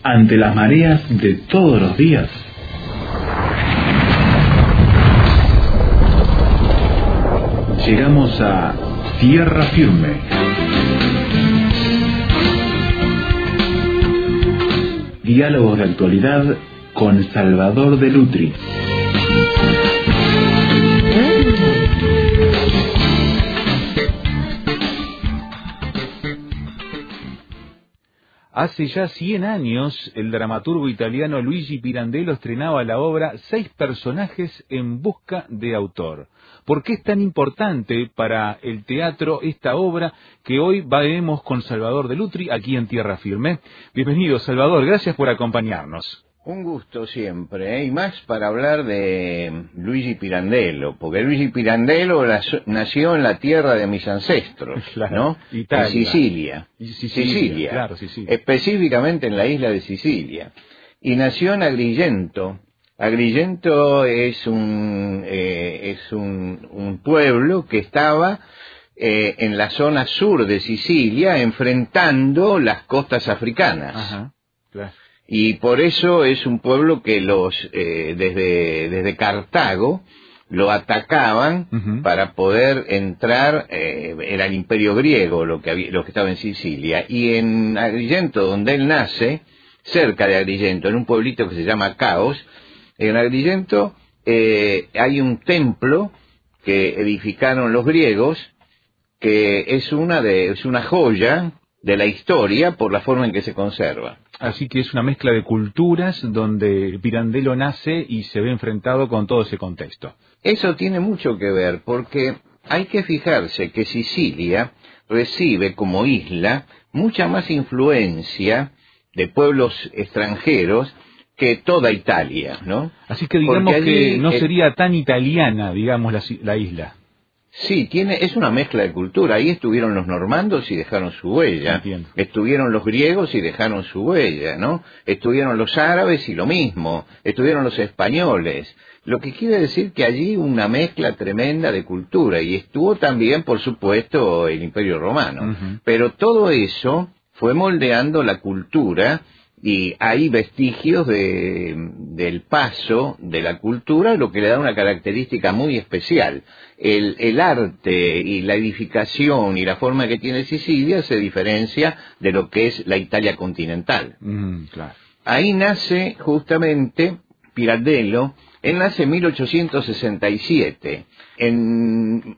ante las mareas de todos los días. Llegamos a tierra firme. Diálogos de actualidad con Salvador de Lutri. Hace ya 100 años, el dramaturgo italiano Luigi Pirandello estrenaba la obra Seis personajes en busca de autor. ¿Por qué es tan importante para el teatro esta obra que hoy veremos con Salvador de Lutri aquí en Tierra Firme? Bienvenido, Salvador, gracias por acompañarnos. Un gusto siempre, y más para hablar de Luigi Pirandello, porque Luigi Pirandello nació en la tierra de mis ancestros, claro, ¿no? Italia. En Sicilia. Sicilia, claro, Sicilia. Específicamente en la isla de Sicilia. Y nació en Agrigento. Agrigento es un pueblo que estaba en la zona sur de Sicilia, enfrentando las costas africanas. Ajá, claro. Y por eso es un pueblo que desde Cartago lo atacaban para poder entrar, era el imperio griego lo que estaba en Sicilia. Y en Agrigento, donde él nace, cerca de Agrigento, en un pueblito que se llama Caos, en Agrigento hay un templo que edificaron los griegos, que es una joya de la historia por la forma en que se conserva. Así que es una mezcla de culturas donde Pirandello nace y se ve enfrentado con todo ese contexto. Eso tiene mucho que ver, porque hay que fijarse que Sicilia recibe como isla mucha más influencia de pueblos extranjeros que toda Italia, ¿no? Así que digamos que no sería tan italiana, digamos, la isla. Sí, es una mezcla de cultura. Ahí estuvieron los normandos y dejaron su huella. Entiendo. Estuvieron los griegos y dejaron su huella, ¿no? Estuvieron los árabes y lo mismo. Estuvieron los españoles. Lo que quiere decir que allí una mezcla tremenda de cultura. Y estuvo también, por supuesto, el Imperio Romano. Uh-huh. Pero todo eso fue moldeando la cultura. Y hay vestigios del paso de la cultura, lo que le da una característica muy especial. El arte y la edificación y la forma que tiene Sicilia se diferencia de lo que es la Italia continental. Claro. Ahí nace justamente Pirandello. Él nace en 1867. En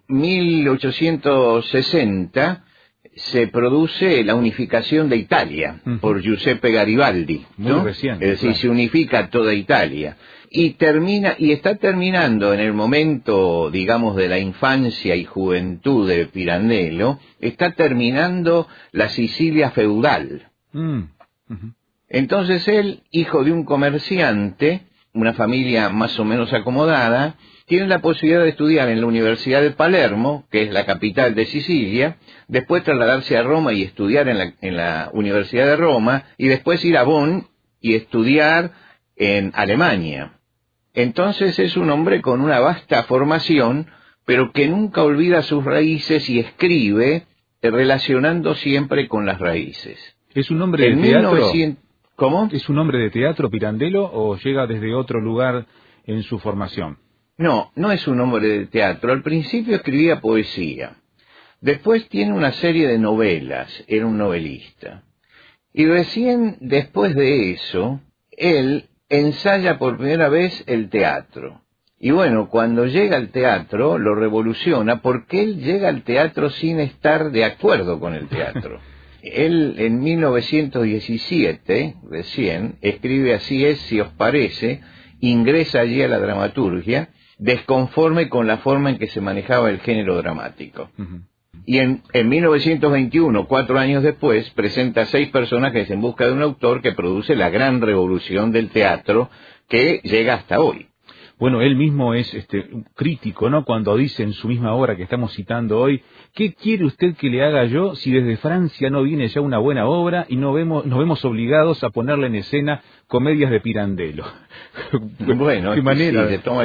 1860... se produce la unificación de Italia por Giuseppe Garibaldi, ¿no? Muy reciente, es decir, claro. se unifica toda Italia y está terminando en el momento, digamos, de la infancia y juventud de Pirandello, está terminando la Sicilia feudal. Entonces él, hijo de un comerciante, una familia más o menos acomodada, tiene la posibilidad de estudiar en la Universidad de Palermo, que es la capital de Sicilia, después trasladarse a Roma y estudiar en la Universidad de Roma, y después ir a Bonn y estudiar en Alemania. Entonces es un hombre con una vasta formación, pero que nunca olvida sus raíces y escribe relacionando siempre con las raíces. ¿Es un hombre de teatro? ¿Cómo? ¿Es un hombre de teatro Pirandello o llega desde otro lugar en su formación? No, no es un hombre de teatro. Al principio escribía poesía. Después tiene una serie de novelas. Era un novelista. Y recién después de eso, él ensaya por primera vez el teatro. Y bueno, cuando llega al teatro, lo revoluciona porque él llega al teatro sin estar de acuerdo con el teatro. Él en 1917, recién, escribe Así es, si os parece, ingresa allí a la dramaturgia, desconforme con la forma en que se manejaba el género dramático. Y en 1921, 4 años después, presenta 6 personajes en busca de un autor que produce la gran revolución del teatro que llega hasta hoy. Bueno, él mismo es crítico, ¿no? Cuando dice en su misma obra que estamos citando hoy, ¿qué quiere usted que le haga yo si desde Francia no viene ya una buena obra y nos vemos obligados a ponerle en escena comedias de Pirandello? Bueno, ¿qué manera?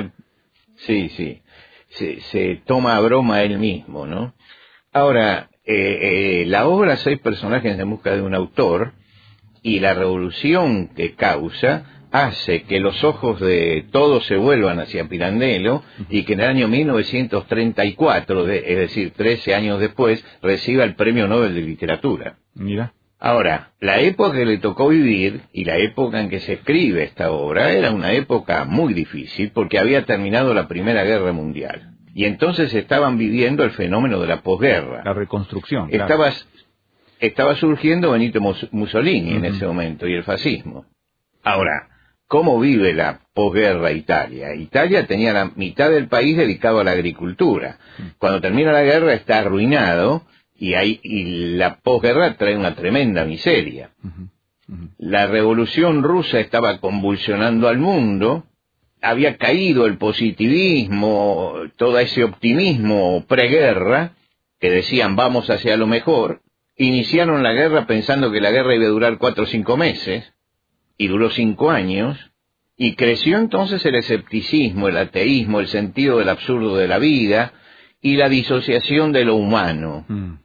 Se toma a broma él mismo, ¿no? Ahora, la obra Seis personajes en busca de un autor y la revolución que causa hace que los ojos de todos se vuelvan hacia Pirandello y que en el año 1934, es decir, 13 años después, reciba el Premio Nobel de Literatura. Mira. Ahora, la época que le tocó vivir y la época en que se escribe esta obra era una época muy difícil porque había terminado la Primera Guerra Mundial. Y entonces estaban viviendo el fenómeno de la posguerra. La reconstrucción. Claro. Estaba surgiendo Benito Mussolini en ese momento y el fascismo. Ahora, ¿cómo vive la posguerra Italia? Italia tenía la mitad del país dedicado a la agricultura. Cuando termina la guerra está arruinado y la posguerra trae una tremenda miseria. La revolución rusa estaba convulsionando al mundo, había caído el positivismo, todo ese optimismo preguerra, que decían vamos hacia lo mejor. Iniciaron la guerra pensando que la guerra iba a durar 4 o 5 meses, y duró 5 años, y creció entonces el escepticismo, el ateísmo, el sentido del absurdo de la vida, y la disociación de lo humano.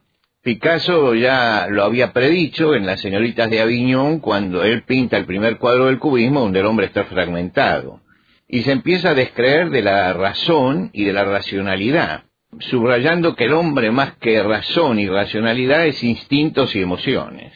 Picasso ya lo había predicho en Las señoritas de Aviñón, cuando él pinta el primer cuadro del cubismo, donde el hombre está fragmentado. Y se empieza a descreer de la razón y de la racionalidad, subrayando que el hombre más que razón y racionalidad es instintos y emociones.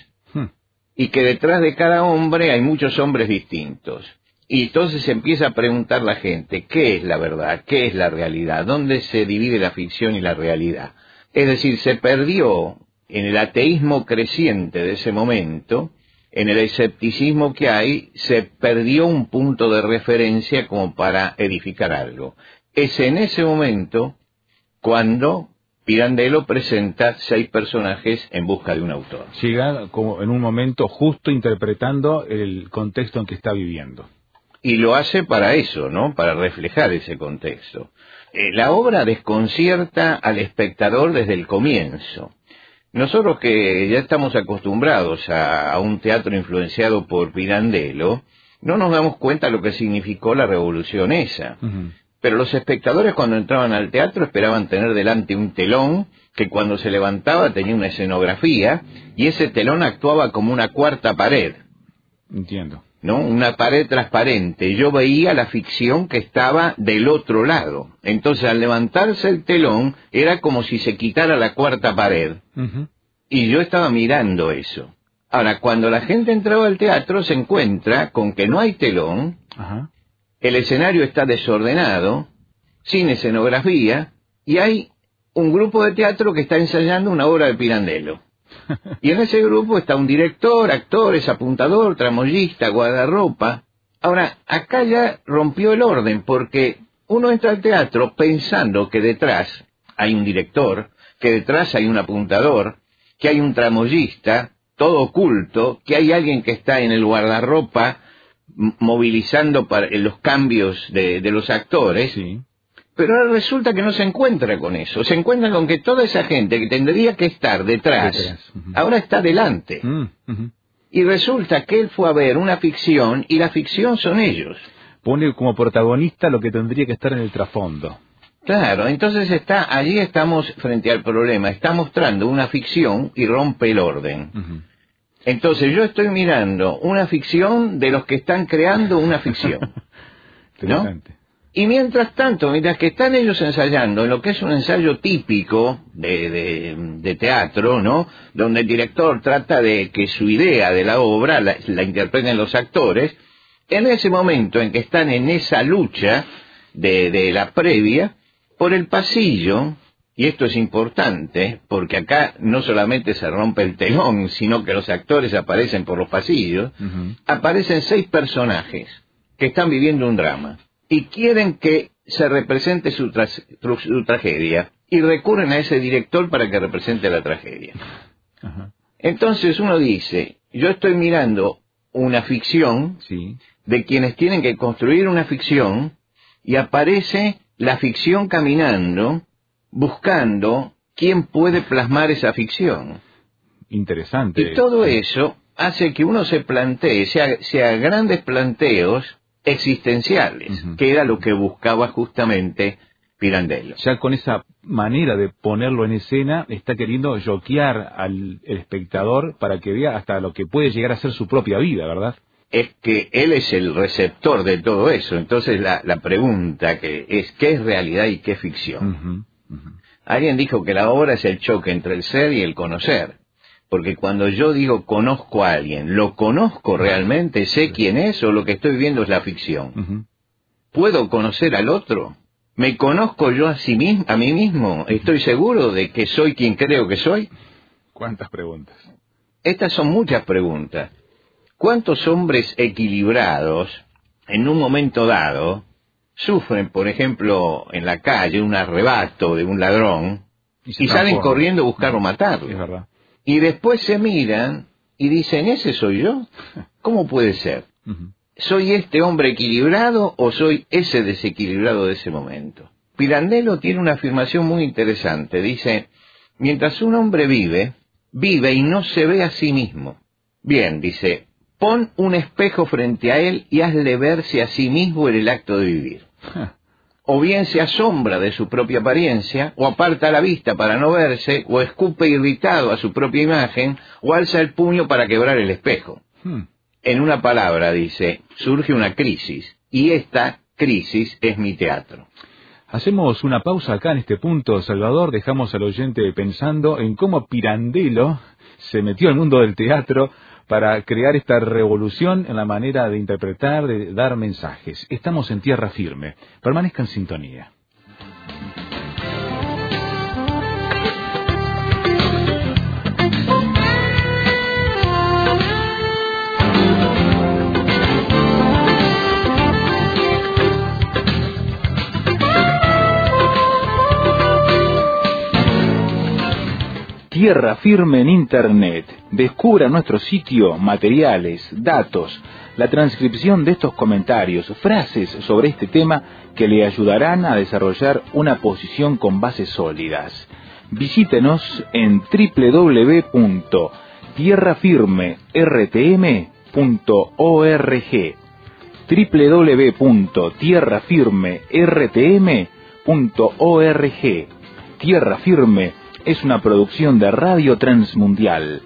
Y que detrás de cada hombre hay muchos hombres distintos. Y entonces se empieza a preguntar la gente, ¿qué es la verdad? ¿Qué es la realidad? ¿Dónde se divide la ficción y la realidad? Es decir, se perdió en el ateísmo creciente de ese momento, en el escepticismo que hay, se perdió un punto de referencia como para edificar algo. Es en ese momento cuando Pirandello presenta 6 personajes en busca de un autor. Llega como en un momento justo interpretando el contexto en que está viviendo. Y lo hace para eso, ¿no? Para reflejar ese contexto. La obra desconcierta al espectador desde el comienzo. Nosotros que ya estamos acostumbrados a un teatro influenciado por Pirandello, no nos damos cuenta de lo que significó la revolución esa. Pero los espectadores cuando entraban al teatro esperaban tener delante un telón que cuando se levantaba tenía una escenografía y ese telón actuaba como una cuarta pared. Entiendo. ¿No? Una pared transparente. Yo veía la ficción que estaba del otro lado. Entonces al levantarse el telón era como si se quitara la cuarta pared. Y yo estaba mirando eso. Ahora, cuando la gente entraba al teatro se encuentra con que no hay telón. El escenario está desordenado, sin escenografía, y hay un grupo de teatro que está ensayando una obra de Pirandello. Y en ese grupo está un director, actores, apuntador, tramoyista, guardarropa. Ahora, acá ya rompió el orden, porque uno entra al teatro pensando que detrás hay un director, que detrás hay un apuntador, que hay un tramoyista, todo oculto, que hay alguien que está en el guardarropa movilizando para los cambios de los actores, sí. Pero ahora resulta que no se encuentra con eso, se encuentra con que toda esa gente que tendría que estar detrás. Ahora está delante, y resulta que él fue a ver una ficción, y la ficción son ellos. Pone como protagonista lo que tendría que estar en el trasfondo. Claro, entonces allí estamos frente al problema, está mostrando una ficción y rompe el orden. Entonces yo estoy mirando una ficción de los que están creando una ficción, ¿no? Y mientras tanto, mientras que están ellos ensayando en lo que es un ensayo típico de teatro, ¿no? Donde el director trata de que su idea de la obra la interpreten los actores, en ese momento en que están en esa lucha de la previa, por el pasillo, y esto es importante, porque acá no solamente se rompe el telón, sino que los actores aparecen por los pasillos, aparecen 6 personajes que están viviendo un drama, y quieren que se represente su tragedia, y recurren a ese director para que represente la tragedia. Entonces uno dice, yo estoy mirando una ficción, de quienes tienen que construir una ficción, y aparece la ficción caminando, buscando quién puede plasmar esa ficción. Interesante. Y todo eso hace que uno se plantee, sea grandes planteos existenciales, que era lo que buscaba justamente Pirandello. Ya con esa manera de ponerlo en escena, está queriendo choquear al espectador para que vea hasta lo que puede llegar a ser su propia vida, ¿verdad? Es que él es el receptor de todo eso. Entonces la pregunta que es, ¿qué es realidad y qué es ficción? Alguien dijo que la obra es el choque entre el ser y el conocer. Porque cuando yo digo conozco a alguien, ¿lo conozco realmente? ¿Sé quién es o lo que estoy viendo es la ficción? ¿Puedo conocer al otro? ¿Me conozco yo a mí mismo? ¿Estoy seguro de que soy quien creo que soy? ¿Cuántas preguntas? Estas son muchas preguntas. ¿Cuántos hombres equilibrados, en un momento dado, sufren, por ejemplo, en la calle, un arrebato de un ladrón y salen corriendo a buscarlo matarlo? Es verdad. Y después se miran y dicen, ¿ese soy yo? ¿Cómo puede ser? ¿Soy este hombre equilibrado o soy ese desequilibrado de ese momento? Pirandello tiene una afirmación muy interesante. Dice, mientras un hombre vive y no se ve a sí mismo. Bien, dice, pon un espejo frente a él y hazle verse a sí mismo en el acto de vivir. O bien se asombra de su propia apariencia, o aparta la vista para no verse, o escupe irritado a su propia imagen, o alza el puño para quebrar el espejo. En una palabra, dice, surge una crisis, y esta crisis es mi teatro. Hacemos una pausa acá en este punto, Salvador, dejamos al oyente pensando en cómo Pirandello se metió al mundo del teatro para crear esta revolución en la manera de interpretar, de dar mensajes. Estamos en tierra firme. Permanezca en sintonía. Tierra Firme en Internet. Descubra nuestro sitio, materiales, datos, la transcripción de estos comentarios, frases sobre este tema que le ayudarán a desarrollar una posición con bases sólidas. Visítenos en www.tierrafirmertm.org www.tierrafirmertm.org. Tierra Firme es una producción de Radio Transmundial.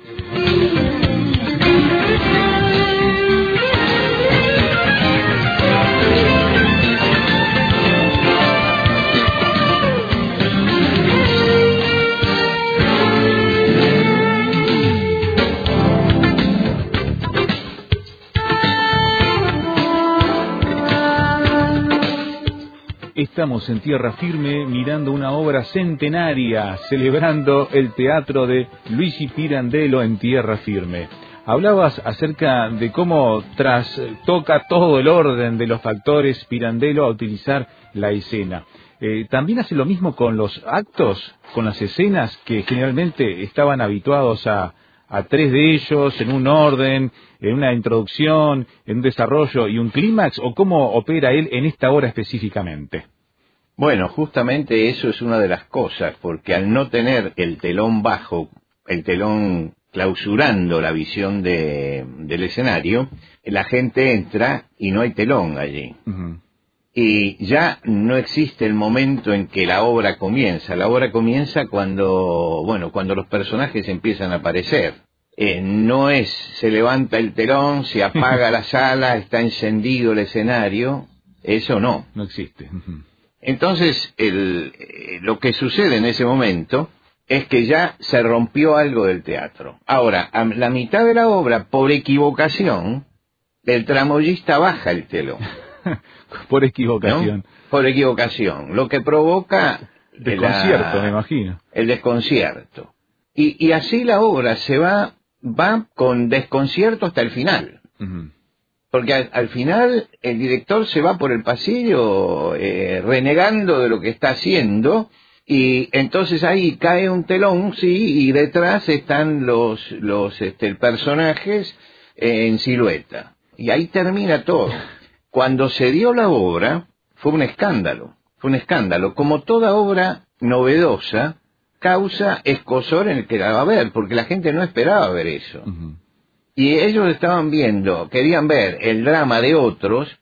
Estamos en tierra firme mirando una obra centenaria, celebrando el teatro de Luigi Pirandello en tierra firme. Hablabas acerca de cómo toca todo el orden de los factores Pirandello a utilizar la escena. ¿También hace lo mismo con los actos, con las escenas que generalmente estaban habituados a tres de ellos en un orden, en una introducción, en un desarrollo y un clímax, o cómo opera él en esta obra específicamente? Bueno, justamente eso es una de las cosas, porque al no tener el telón bajo, el telón clausurando la visión del escenario, la gente entra y no hay telón allí. Y ya no existe el momento en que la obra comienza. La obra comienza cuando los personajes empiezan a aparecer. No es, se levanta el telón, se apaga la sala, está encendido el escenario. Eso no. No existe. Entonces, lo que sucede en ese momento es que ya se rompió algo del teatro. Ahora, a la mitad de la obra, por equivocación, el tramoyista baja el telón. Por equivocación. ¿No? Por equivocación, lo que provoca desconcierto, me imagino. El desconcierto. Y así la obra se va con desconcierto hasta el final. Porque al final el director se va por el pasillo renegando de lo que está haciendo, y entonces ahí cae un telón, sí, y detrás están los personajes en silueta. Y ahí termina todo. Cuando se dio la obra, fue un escándalo. Como toda obra novedosa, causa escozor en el que la va a ver, porque la gente no esperaba ver eso. Y ellos querían ver el drama de otros,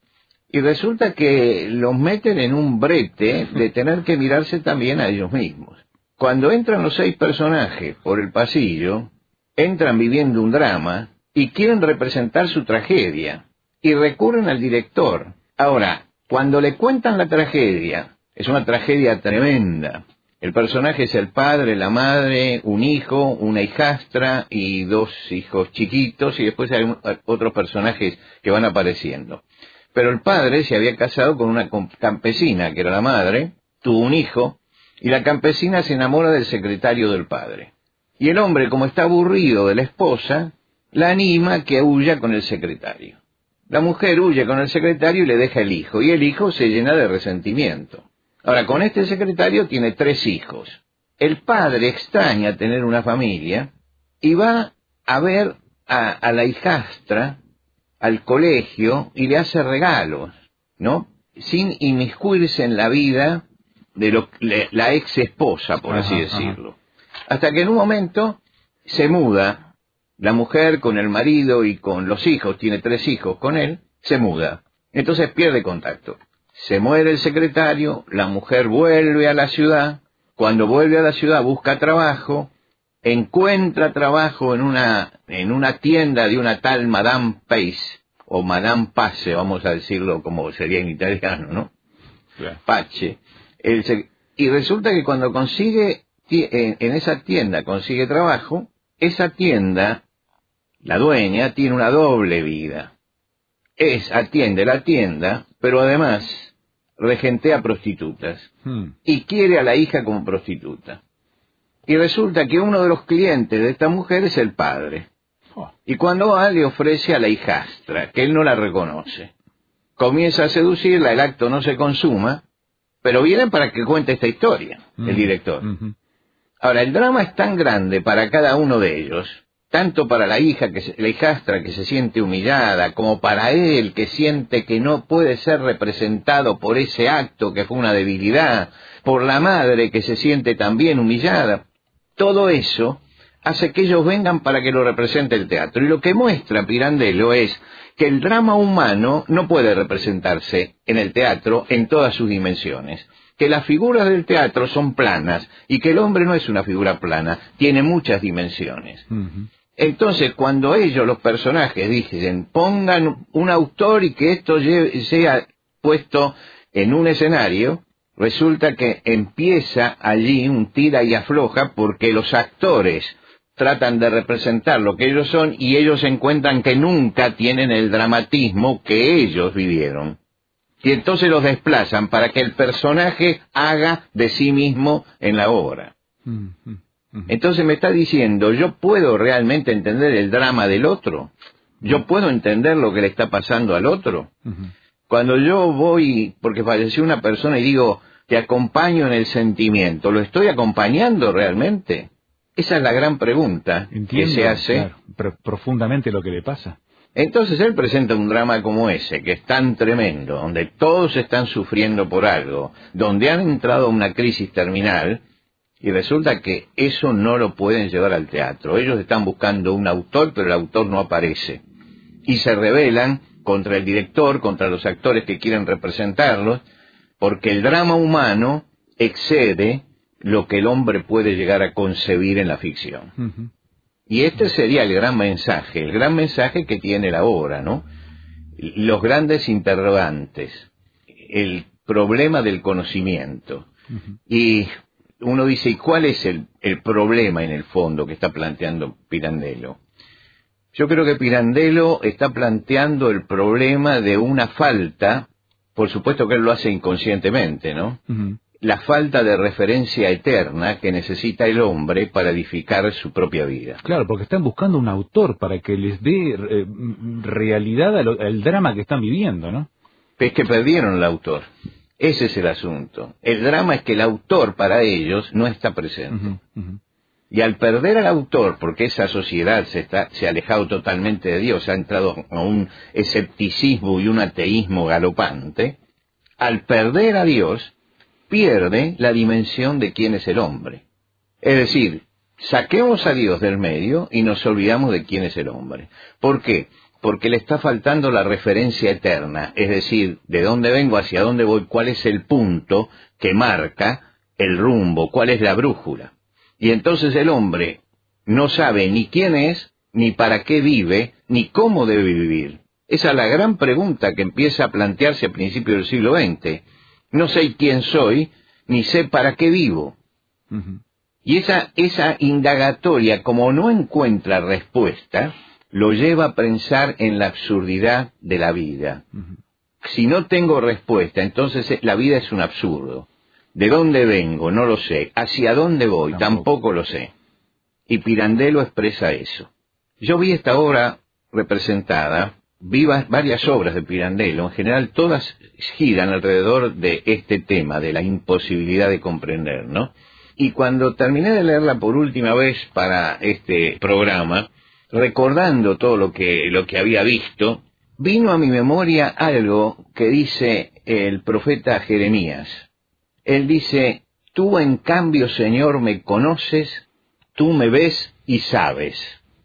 Y resulta que los meten en un brete de tener que mirarse también a ellos mismos. Cuando entran los 6 personajes por el pasillo, entran viviendo un drama y quieren representar su tragedia y recurren al director. Ahora, cuando le cuentan la tragedia, es una tragedia tremenda. El personaje es el padre, la madre, un hijo, una hijastra y 2 hijos chiquitos, y después hay otros personajes que van apareciendo. Pero el padre se había casado con una campesina, que era la madre, tuvo un hijo, y la campesina se enamora del secretario del padre. Y el hombre, como está aburrido de la esposa, la anima a que huya con el secretario. La mujer huye con el secretario y le deja el hijo, y el hijo se llena de resentimiento. Ahora, con este secretario tiene 3 hijos. El padre extraña tener una familia y va a ver a la hijastra al colegio y le hace regalos, ¿no? Sin inmiscuirse en la vida de la ex esposa, por así decirlo. Hasta que en un momento se muda, la mujer con el marido y con los hijos, tiene 3 hijos con él, se muda. Entonces pierde contacto. Se muere el secretario, la mujer vuelve a la ciudad, cuando vuelve a la ciudad busca trabajo, encuentra trabajo en una tienda de una tal Madame Pace, o Madame Pace, vamos a decirlo como sería en italiano, ¿no? Claro. Pace. Y resulta que cuando consigue, en esa tienda consigue trabajo, esa tienda, la dueña, tiene una doble vida. Atiende la tienda, pero además regentea prostitutas y quiere a la hija como prostituta. Y resulta que uno de los clientes de esta mujer es el padre. Y cuando va le ofrece a la hijastra, que él no la reconoce. Comienza a seducirla, el acto no se consuma, pero viene para que cuente esta historia, el director. Ahora, el drama es tan grande para cada uno de ellos, tanto para la hijastra que se siente humillada, como para él que siente que no puede ser representado por ese acto que fue una debilidad, por la madre que se siente también humillada. Todo eso hace que ellos vengan para que lo represente el teatro. Y lo que muestra Pirandello es que el drama humano no puede representarse en el teatro en todas sus dimensiones, que las figuras del teatro son planas y que el hombre no es una figura plana, tiene muchas dimensiones. Entonces, cuando ellos, los personajes, dicen, pongan un autor y que esto sea puesto en un escenario, resulta que empieza allí un tira y afloja porque los actores tratan de representar lo que ellos son y ellos encuentran que nunca tienen el dramatismo que ellos vivieron. Y entonces los desplazan para que el personaje haga de sí mismo en la obra. Entonces me está diciendo, ¿yo puedo realmente entender el drama del otro? ¿Yo puedo entender lo que le está pasando al otro? Cuando yo voy, porque falleció una persona y digo, te acompaño en el sentimiento, ¿lo estoy acompañando realmente? Esa es la gran pregunta que se hace. Claro, profundamente lo que le pasa. Entonces él presenta un drama como ese, que es tan tremendo, donde todos están sufriendo por algo, donde han entrado a una crisis terminal, y resulta que eso no lo pueden llevar al teatro. Ellos están buscando un autor, pero el autor no aparece. Y se rebelan contra el director, contra los actores que quieren representarlos, porque el drama humano excede lo que el hombre puede llegar a concebir en la ficción. Y este sería el gran mensaje que tiene la obra, ¿no? Los grandes interrogantes, el problema del conocimiento. Y uno dice, ¿y cuál es el problema en el fondo que está planteando Pirandello? Yo creo que Pirandello está planteando el problema de una falta, por supuesto que él lo hace inconscientemente, ¿no? La falta de referencia eterna que necesita el hombre para edificar su propia vida. Claro, porque están buscando un autor para que les dé realidad al drama que están viviendo, ¿no? Es que perdieron al autor. Ese es el asunto. El drama es que el autor para ellos no está presente. Y al perder al autor, porque esa sociedad se ha alejado totalmente de Dios, ha entrado a un escepticismo y un ateísmo galopante, al perder a Dios, pierde la dimensión de quién es el hombre. Es decir, saquemos a Dios del medio y nos olvidamos de quién es el hombre. ¿Por qué? porque le está faltando la referencia eterna, es decir, de dónde vengo, hacia dónde voy, cuál es el punto que marca el rumbo, cuál es la brújula. Y entonces el hombre no sabe ni quién es, ni para qué vive, ni cómo debe vivir. Esa es la gran pregunta que empieza a plantearse a principios del siglo XX. No sé quién soy, ni sé para qué vivo. Ujú. Y esa indagatoria, como no encuentra respuesta, lo lleva a pensar en la absurdidad de la vida. Ujú. Si no tengo respuesta, entonces la vida es un absurdo. ¿De dónde vengo? No lo sé. ¿Hacia dónde voy? Tampoco lo sé. Y Pirandello expresa eso. Yo vi esta obra representada, vi varias obras de Pirandello, en general todas giran alrededor de este tema, de la imposibilidad de comprender, ¿no? Y cuando terminé de leerla por última vez para este programa, recordando todo lo que había visto, vino a mi memoria algo que dice el profeta Jeremías. Él dice, tú en cambio, Señor, me conoces, tú me ves y sabes.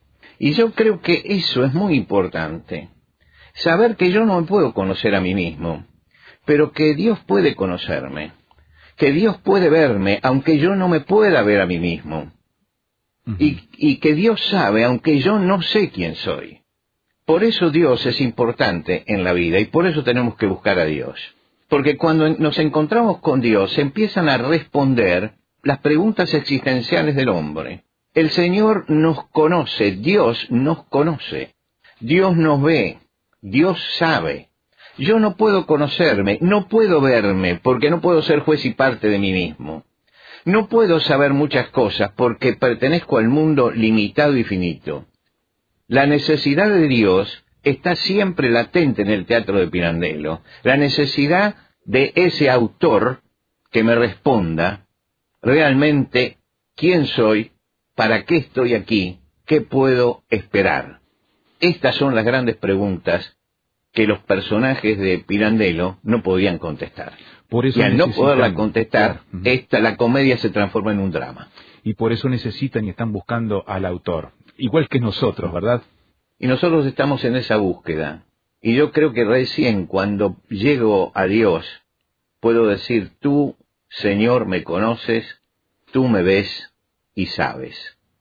Y yo creo que eso es muy importante. Saber que yo no me puedo conocer a mí mismo, pero que Dios puede conocerme. Que Dios puede verme, aunque yo no me pueda ver a mí mismo. Ujú. Y que Dios sabe, aunque yo no sé quién soy. Por eso Dios es importante en la vida y por eso tenemos que buscar a Dios. Porque cuando nos encontramos con Dios, se empiezan a responder las preguntas existenciales del hombre. El Señor nos conoce, Dios nos conoce, Dios nos ve, Dios sabe. Yo no puedo conocerme, no puedo verme, porque no puedo ser juez y parte de mí mismo. No puedo saber muchas cosas porque pertenezco al mundo limitado y finito. La necesidad de Dios está siempre latente en el teatro de Pirandello. La necesidad de ese autor que me responda realmente quién soy, para qué estoy aquí, qué puedo esperar. Estas son las grandes preguntas que los personajes de Pirandello no podían contestar. Por eso Y al no necesitan, poderla contestar, Ujú. la comedia se transforma en un drama. Y por eso necesitan y están buscando al autor. Igual que nosotros, ¿verdad? Y nosotros estamos en esa búsqueda. Y yo creo que recién cuando llego a Dios, puedo decir, tú, Señor, me conoces, tú me ves y sabes.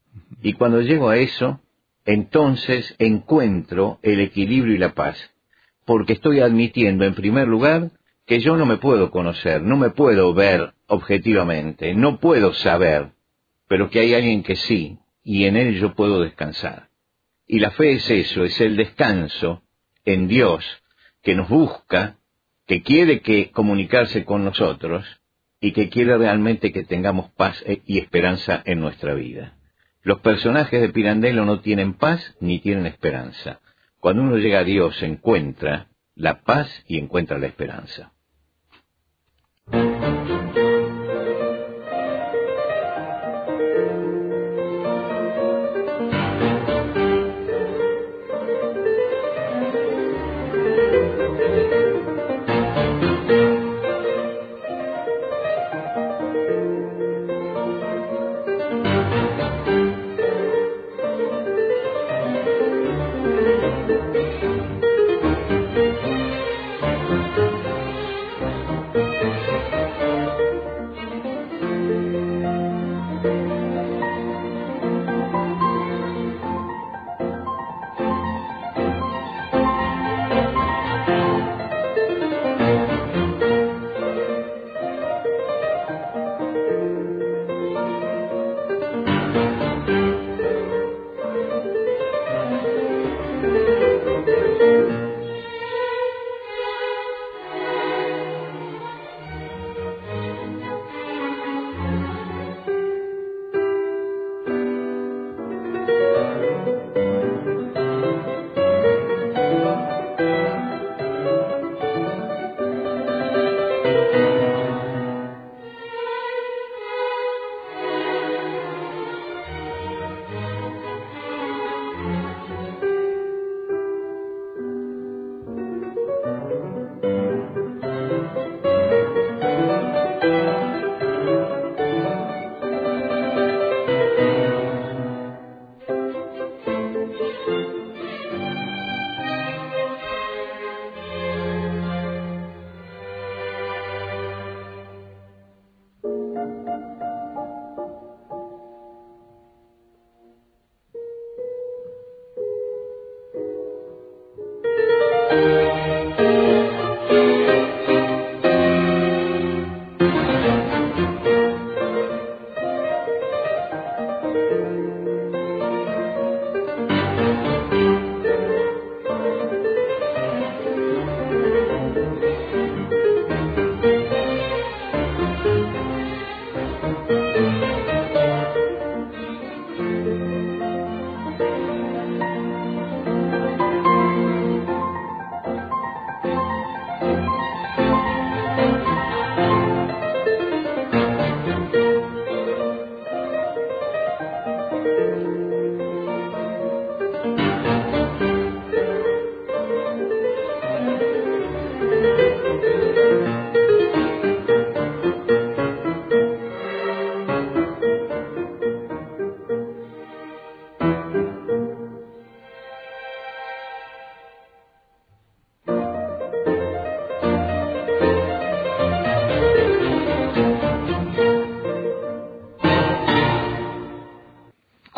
Y cuando llego a eso, entonces encuentro el equilibrio y la paz. Porque estoy admitiendo, en primer lugar, que yo no me puedo conocer, no me puedo ver objetivamente, no puedo saber, pero que hay alguien que sí, y en él yo puedo descansar. Y la fe es eso, es el descanso en Dios, que nos busca, que quiere comunicarse con nosotros, y que quiere realmente que tengamos paz y esperanza en nuestra vida. Los personajes de Pirandello no tienen paz ni tienen esperanza. Cuando uno llega a Dios encuentra la paz y encuentra la esperanza.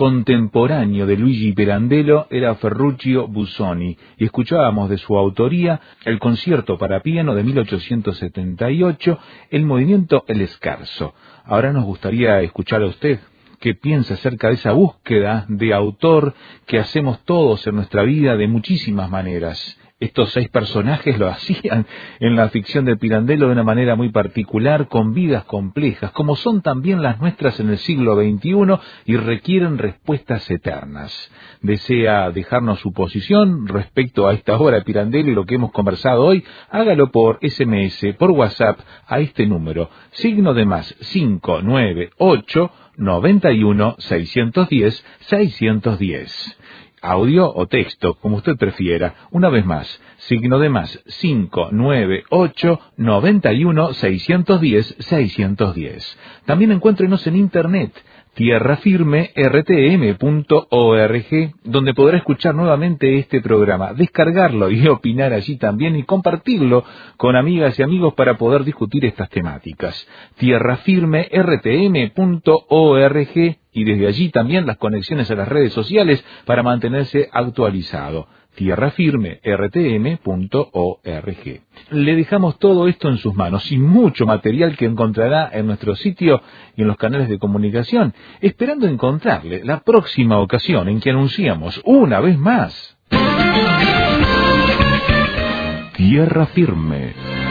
contemporáneo de Luigi Pirandello era Ferruccio Busoni, y escuchábamos de su autoría el concierto para piano de 1878, el movimiento El Scherzo. Ahora nos gustaría escuchar a usted qué piensa acerca de esa búsqueda de autor que hacemos todos en nuestra vida de muchísimas maneras. Estos 6 personajes lo hacían en la ficción de Pirandello de una manera muy particular, con vidas complejas, como son también las nuestras en el siglo XXI, y requieren respuestas eternas. ¿Desea dejarnos su posición respecto a esta obra de Pirandello y lo que hemos conversado hoy? Hágalo por SMS, por WhatsApp, a este número, +, 598 91 610 610. Audio o texto, como usted prefiera. Una vez más, +, 598 91 610 610. También encuéntrenos en Internet, tierrafirmertm.org, donde podrá escuchar nuevamente este programa, descargarlo y opinar allí también, y compartirlo con amigas y amigos para poder discutir estas temáticas. tierrafirmertm.org, y desde allí también las conexiones a las redes sociales para mantenerse actualizado. tierrafirmertm.org. Le dejamos todo esto en sus manos y mucho material que encontrará en nuestro sitio y en los canales de comunicación, esperando encontrarle la próxima ocasión en que anunciamos una vez más Tierra Firme.